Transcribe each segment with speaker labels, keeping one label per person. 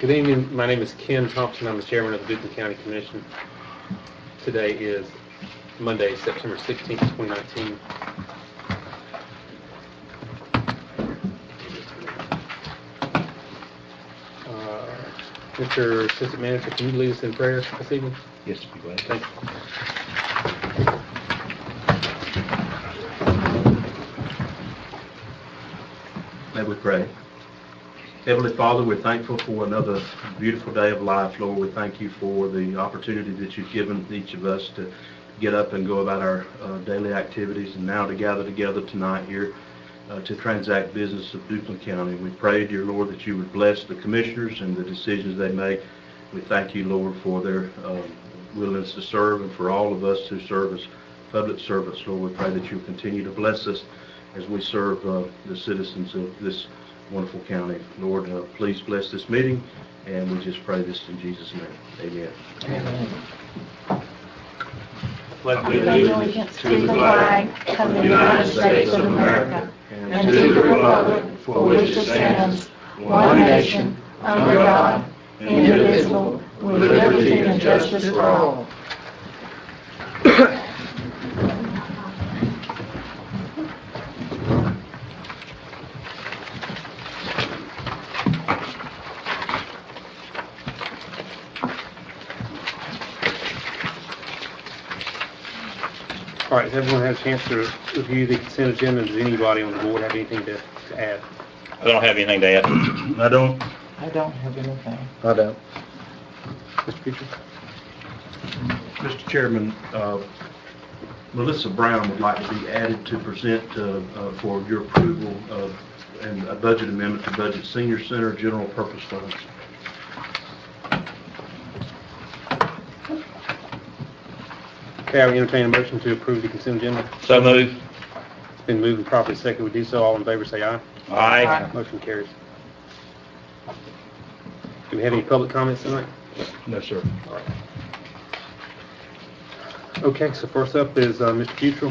Speaker 1: Good evening. My name is Ken Thompson. I'm the chairman of the Duplin County Commission. Today is Monday, September 16th, 2019. Mr. Assistant Manager, can you lead us in prayer this evening?
Speaker 2: Yes, be glad.
Speaker 1: Thank you.
Speaker 2: May we pray. Heavenly Father, we're thankful for another beautiful day of life. Lord, we thank you for the opportunity that you've given each of us to get up and go about our daily activities, and now to gather together tonight here to transact business of Duplin County. We pray, dear Lord, that you would bless the commissioners and the decisions they make. We thank you, Lord, for their willingness to serve, and for all of us who serve as public servants. Lord, we pray that you continue to bless us as we serve the citizens of this wonderful county. Lord, please bless this meeting, and we just pray this in Jesus' name. Amen.
Speaker 3: Amen.
Speaker 4: Pledge allegiance to the flag of the United States of America and to the republic for which it stands, one nation, under God, indivisible, with liberty and justice for all.
Speaker 1: All right, has everyone had a chance to review the consent agenda? Does anybody on the board have anything to add?
Speaker 3: I don't have anything to add.
Speaker 2: I don't.
Speaker 5: I don't have anything.
Speaker 2: I don't.
Speaker 1: Mr. Petrie?
Speaker 2: Mr. Chairman, Melissa Brown would like to be added to present for your approval of and a budget amendment to budget Senior Center General Purpose Funds.
Speaker 1: Okay, I will entertain a motion to approve the consent agenda.
Speaker 3: So moved.
Speaker 1: It's been moved and properly seconded. We do so. All in favor say aye.
Speaker 3: Aye.
Speaker 1: Motion carries. Do we have any public comments tonight?
Speaker 2: No, sir.
Speaker 1: All right. Okay, so first up is Mr. Futrell.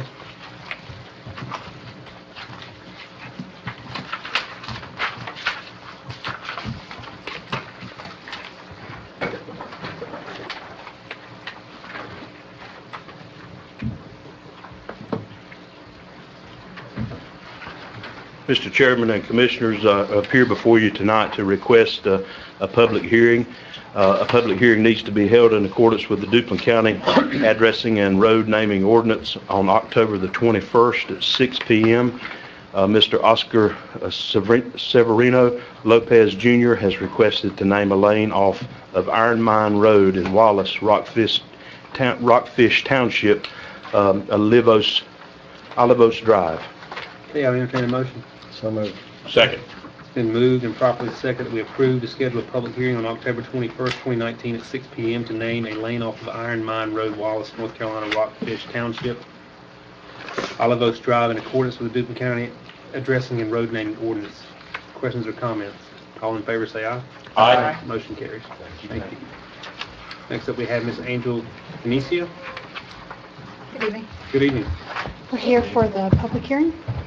Speaker 2: Mr. Chairman and Commissioners, appear before you tonight to request a public hearing. A public hearing needs to be held in accordance with the Duplin County Addressing and Road Naming Ordinance on October the 21st at 6 p.m. Mr. Oscar Severino Lopez Jr. has requested to name a lane off of Iron Mine Road in Wallace, Rockfish Township, Olivos Drive.
Speaker 1: Okay, I'll entertain a motion.
Speaker 2: So moved.
Speaker 3: Second.
Speaker 1: It's been moved and properly seconded that we approve to schedule a public hearing on October 21st, 2019 at 6 p.m. to name a lane off of Iron Mine Road, Wallace, North Carolina, Rockfish Township, Olivos Drive, in accordance with the Duplin County Addressing and Road Naming Ordinance. Questions or comments? All in favor say aye.
Speaker 3: Aye.
Speaker 1: Motion carries. Thank you. Next up we have Ms. Angel Benicio.
Speaker 6: Good evening.
Speaker 1: Good evening.
Speaker 6: We're here for the public hearing.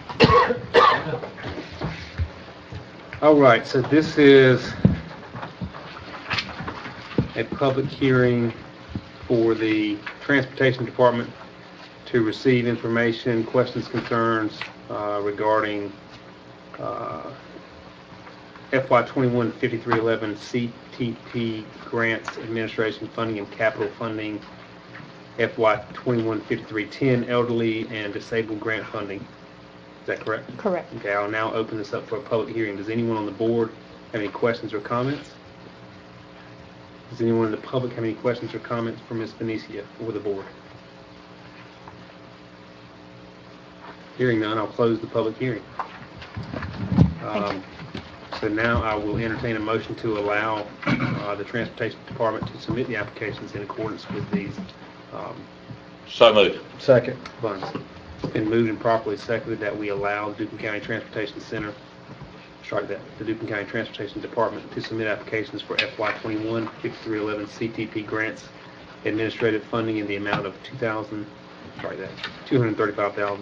Speaker 1: All right, so this is a public hearing for the Transportation Department to receive information, questions, concerns regarding FY21 5311 CTP grants, administration funding, and capital funding, FY21 5310 elderly and disabled grant funding. Is that correct?
Speaker 6: Correct.
Speaker 1: Okay, I'll now open this up for a public hearing. Does anyone on the board have any questions or comments? Does anyone in the public have any questions or comments for Ms. Benicia or the board? Hearing none, I'll close the public hearing. So now I will entertain a motion to allow the Transportation Department to submit the applications in accordance with these
Speaker 3: So moved.
Speaker 2: Second.
Speaker 1: funds. It's been moved and properly seconded that we allow the Duplin County Transportation Center, the Duplin County Transportation Department to submit applications for FY21 5311 CTP grants, administrative funding in the amount of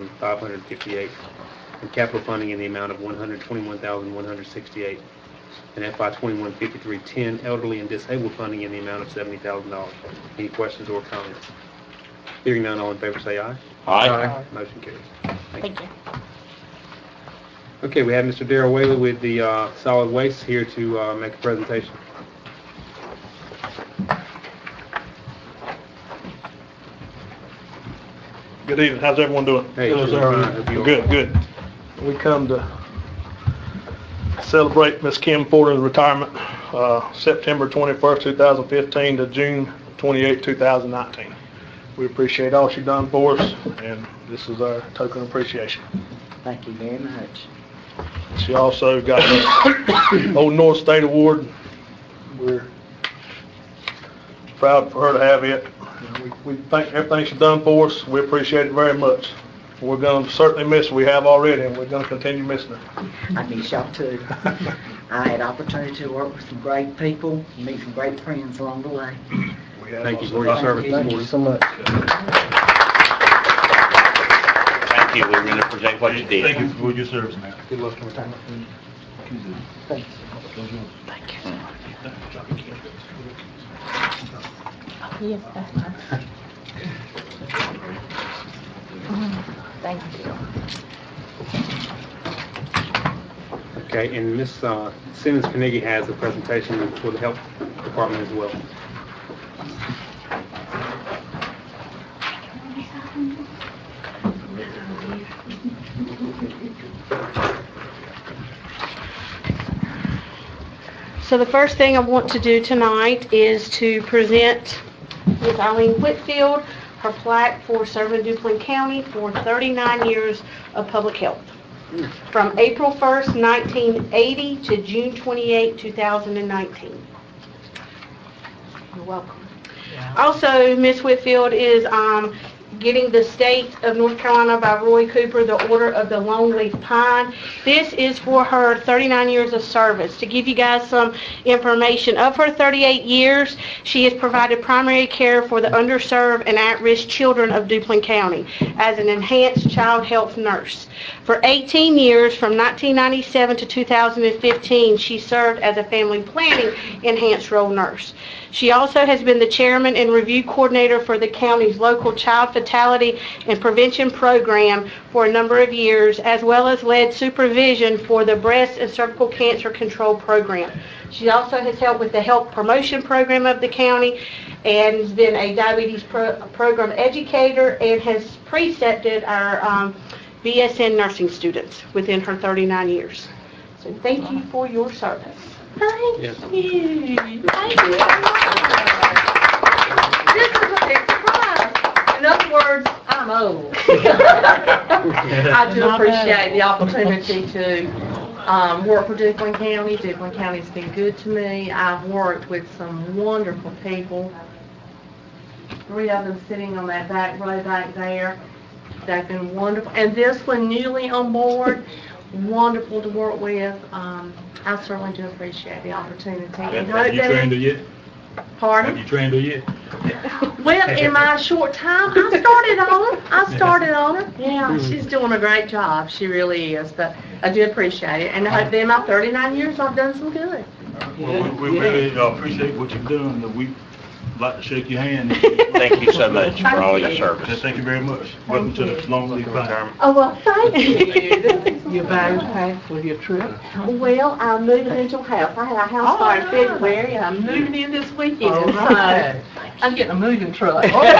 Speaker 1: $235,558, and capital funding in the amount of $121,168. and FY 21-5310 elderly and disabled funding in the amount of $70,000. Any questions or comments? Hearing none, all in favor say aye.
Speaker 3: Aye.
Speaker 1: Motion carries.
Speaker 6: Thank you.
Speaker 1: Okay, we have Mr. Darrell Whaley with the solid waste here to make a presentation.
Speaker 5: Good evening. How's everyone doing?
Speaker 1: Hey,
Speaker 5: Good,
Speaker 1: sure, fine. Hope you are.
Speaker 5: good. We come to celebrate Miss Kim Porter's retirement, September 21st, 2015 to June 28, 2019. We appreciate all she's done for us, and this is our token of appreciation.
Speaker 7: Thank you very much.
Speaker 5: She also got the Old North State Award. We're proud for her to have it. We thank everything she's done for us. We appreciate it very much. We're going to certainly miss her. We have already, and we're going to continue missing her.
Speaker 7: I miss y'all too. I had opportunity to work with some great people, meet some great friends along the way.
Speaker 1: Thank you for your service.
Speaker 7: Thank you so much.
Speaker 3: Thank you. We really appreciate what you did.
Speaker 2: Thank you for your service, man.
Speaker 5: Good luck in retirement.
Speaker 7: Thank you.
Speaker 4: Yes, that's fine. Thank you.
Speaker 1: Okay, and Ms. Simmons Carnegie has a presentation for the health department as well.
Speaker 8: So the first thing I want to do tonight is to present Ms. Eileen Whitfield her plaque for serving Duplin County for 39 years of public health. From April 1st, 1980 to June 28, 2019. You're welcome. Also, Ms. Whitfield is getting the State of North Carolina by Roy Cooper the Order of the Longleaf Pine. This is for her 39 years of service. To give you guys some information, of her 38 years, she has provided primary care for the underserved and at-risk children of Duplin County as an enhanced child health nurse. For 18 years, from 1997 to 2015, she served as a family planning enhanced role nurse. She also has been the chairman and review coordinator for the county's local child fatality and prevention program for a number of years, as well as led supervision for the breast and cervical cancer control program. She also has helped with the health promotion program of the county and has been a diabetes program educator and has precepted our BSN nursing students within her 39 years. So thank you for your service.
Speaker 4: Thank
Speaker 1: Yes.
Speaker 4: you. Thank you. This is a big surprise. In other words, I'm old. I do appreciate the opportunity to work for Duplin County. Duplin County's been good to me. I've worked with some wonderful people. 3 of them sitting on that back row back there. They've been wonderful. And this one newly on board, wonderful to work with. I certainly do appreciate the opportunity. And
Speaker 9: Have you trained her yet?
Speaker 4: Pardon?
Speaker 9: Have you trained her yet?
Speaker 4: Well, in my short time, I started on her. Yeah, she's doing a great job. She really is. But I do appreciate it. And I hope in my 39 years, I've done some good.
Speaker 9: Well, we really appreciate what you've done. We'd like to shake your hand.
Speaker 3: Thank you so much for all your service.
Speaker 9: Thank you very much. Welcome to the Longleaf Pine.
Speaker 4: Oh, well, thank you.
Speaker 7: You're very packed with your trip.
Speaker 4: Well, I'm moving into a house. I had a house fire in February, and I'm moving in this weekend. So I'm getting a moving truck.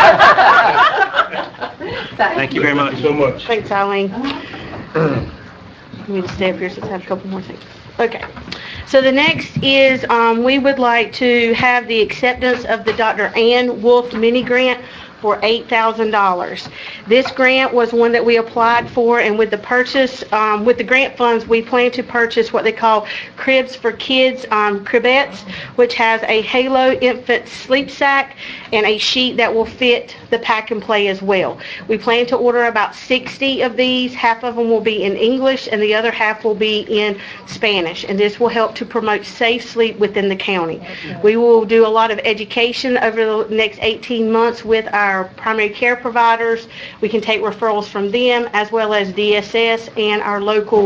Speaker 1: Thank you very much.
Speaker 9: Thank you so much.
Speaker 8: Thanks, Eileen. Let me just stay up here since I have a couple more things. Okay. So the next is we would like to have the acceptance of the Dr. Ann Wolf mini grant for $8,000. This grant was one that we applied for, and with the purchase, with the grant funds, we plan to purchase what they call Cribs for Kids cribettes, which has a Halo infant sleep sack and a sheet that will fit the pack and play as well. We plan to order about 60 of these. Half of them will be in English, and the other half will be in Spanish, and this will help to promote safe sleep within the county. We will do a lot of education over the next 18 months with our primary care providers. We can take referrals from them as well as DSS and our local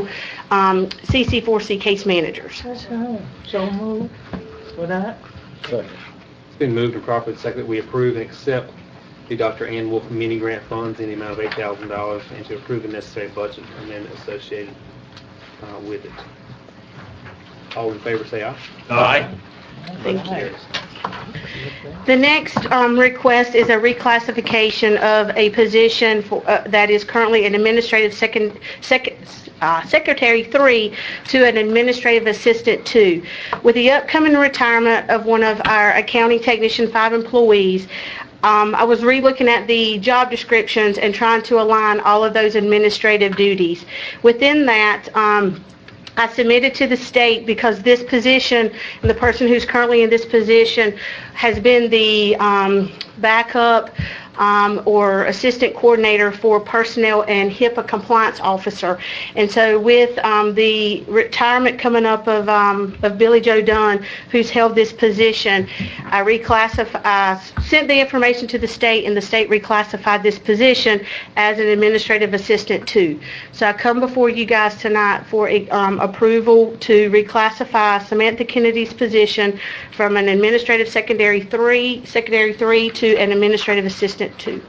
Speaker 8: CC4C case managers.
Speaker 7: So moved. For that?
Speaker 1: It's been moved and properly seconded that we approve and accept the Dr. Ann Wolf mini grant funds in the amount of $8,000 and to approve the necessary budget amendment associated with it. All in favor say aye.
Speaker 3: Aye.
Speaker 8: Thank you. The next request is a reclassification of a position that is currently an administrative secretary 3 to an administrative assistant 2. With the upcoming retirement of one of our accounting technician 5 employees, I was re-looking at the job descriptions and trying to align all of those administrative duties. Within that, I submitted to the state because this position, and the person who's currently in this position, has been the backup or assistant coordinator for personnel and HIPAA compliance officer. And so with the retirement coming up of Billy Joe Dunn, who's held this position, I sent the information to the state, and the state reclassified this position as an administrative assistant 2. So I come before you guys tonight for approval to reclassify Samantha Kennedy's position from an administrative secretary 3 to an administrative assistant 2.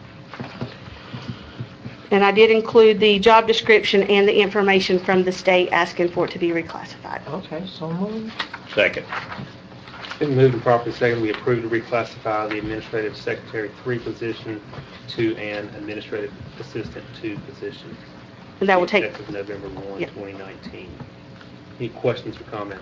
Speaker 8: And I did include the job description and the information from the state asking for it to be reclassified.
Speaker 7: Okay, so moved.
Speaker 3: Second.
Speaker 1: It's been moved and properly seconded we approve to reclassify the administrative secretary 3 position to an administrative assistant 2 position.
Speaker 8: And that will take...
Speaker 1: Effective November 1,
Speaker 8: Yep.
Speaker 1: 2019. Any questions or comments?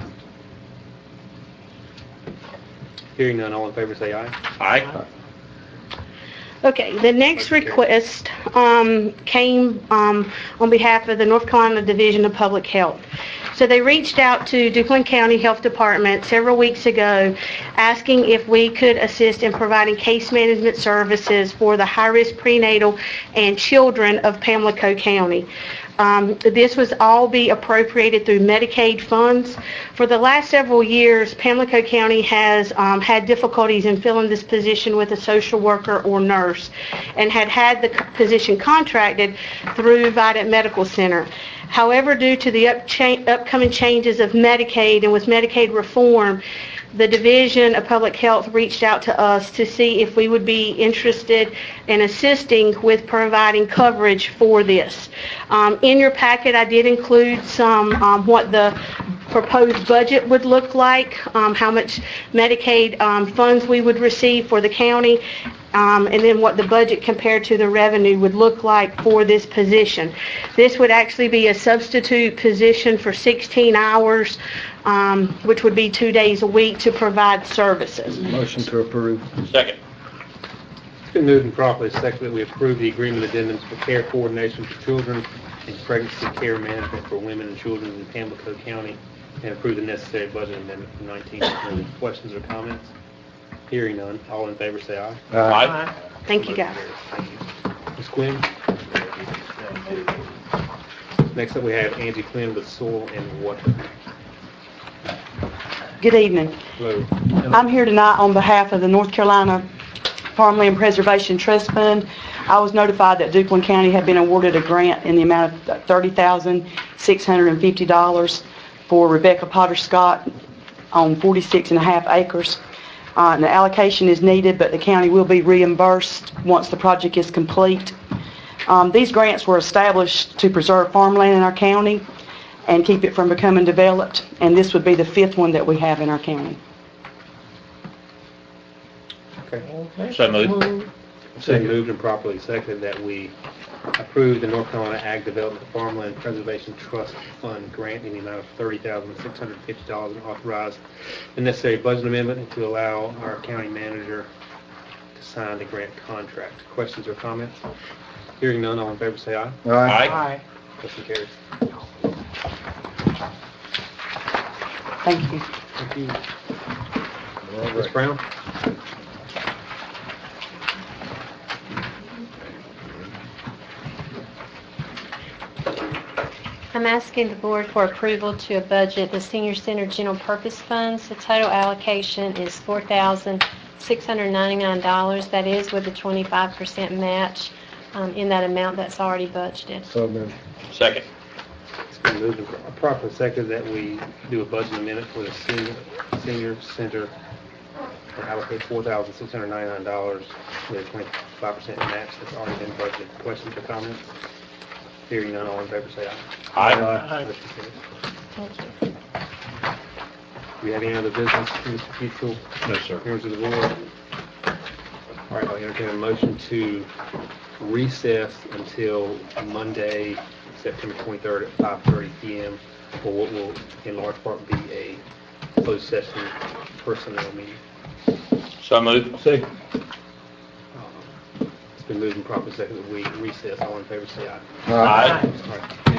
Speaker 1: Hearing none, all in favor say aye.
Speaker 3: Aye.
Speaker 8: Okay, the next request came on behalf of the North Carolina Division of Public Health. So they reached out to Duplin County Health Department several weeks ago asking if we could assist in providing case management services for the high-risk prenatal and children of Pamlico County. This was all be appropriated through Medicaid funds. For the last several years, Pamlico County has had difficulties in filling this position with a social worker or nurse and had the position contracted through Vidant Medical Center. However, due to the upcoming changes of Medicaid and with Medicaid reform, the Division of Public Health reached out to us to see if we would be interested in assisting with providing coverage for this. In your packet, I did include some what the proposed budget would look like, how much Medicaid funds we would receive for the county, and then what the budget compared to the revenue would look like for this position. This would actually be a substitute position for 16 hours, which would be 2 days a week to provide services.
Speaker 10: Motion to approve.
Speaker 3: Second.
Speaker 1: It's been moved and properly seconded that we approve the agreement addendums for care coordination for children and pregnancy care management for women and children in Pamlico County and approve the necessary budget amendment for 1920. Questions or comments? Hearing none, all in favor say aye.
Speaker 3: Aye.
Speaker 8: Thank you, guys.
Speaker 1: Thank you. Ms. Quinn? Next up we have Angie Quinn with Soil and Water.
Speaker 11: Good evening.
Speaker 1: Hello.
Speaker 11: I'm here tonight on behalf of the North Carolina Farmland Preservation Trust Fund. I was notified that Duplin County had been awarded a grant in the amount of $30,650 for Rebecca Potter Scott on 46.5 acres. And the allocation is needed, but the county will be reimbursed once the project is complete. These grants were established to preserve farmland in our county and keep it from becoming developed, and this would be the 5th one that we have in our county.
Speaker 1: Okay.
Speaker 3: So moved.
Speaker 1: It's been moved and properly seconded that we approve the North Carolina Ag Development Farmland Preservation Trust Fund grant in the amount of $30,650 and authorize the necessary budget amendment and to allow our county manager to sign the grant contract. Questions or comments? Hearing none, all in favor say aye.
Speaker 3: Aye.
Speaker 1: Motion carries.
Speaker 11: Thank you.
Speaker 1: Thank you. Ms. Brown?
Speaker 12: I'm asking the board for approval to budget the Senior Center General Purpose Funds. The total allocation is $4,699. That is with a 25% match in that amount that's already budgeted.
Speaker 10: So moved.
Speaker 3: Second.
Speaker 1: been moved and properly seconded that we do a budget amendment for the senior center and allocate $4,699 with a 25% match that's already been budgeted. Questions or comments? Hearing none, all in favor say aye.
Speaker 3: Aye.
Speaker 1: Motion carries.
Speaker 12: Thank you.
Speaker 1: Do we have any other business, Mr. Futrell?
Speaker 3: No, sir.
Speaker 1: Members of the board? All right, I'll entertain a motion to recess until Monday, September 23rd at 5:30 p.m. for what will in large part be a closed session personnel meeting.
Speaker 3: So moved.
Speaker 9: Second.
Speaker 1: It's been moved and properly seconded that we recess. All in favor say aye.
Speaker 3: Aye.
Speaker 1: All right.